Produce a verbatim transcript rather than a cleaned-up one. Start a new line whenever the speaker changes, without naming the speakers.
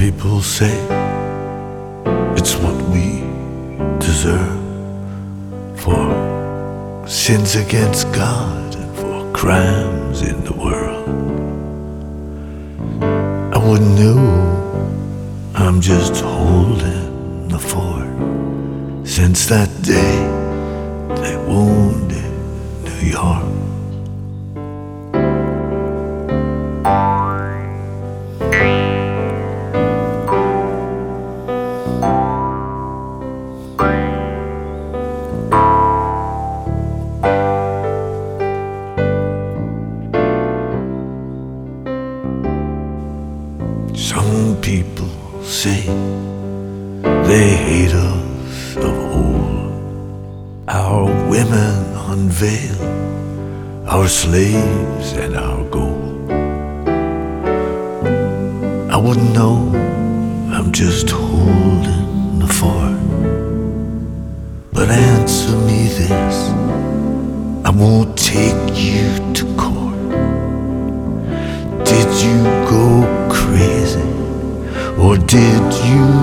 people say it's what we deserve for sins against God and for crimes in the world. I wouldn't know, I'm just holding the fort. Since that day they wounded New York. Some people say they hate us of old. Our women unveil, our slaves and our gold. I wouldn't know, I'm just holding the fort. But answer me this, I won't take you to court. Did you go crazy, or did you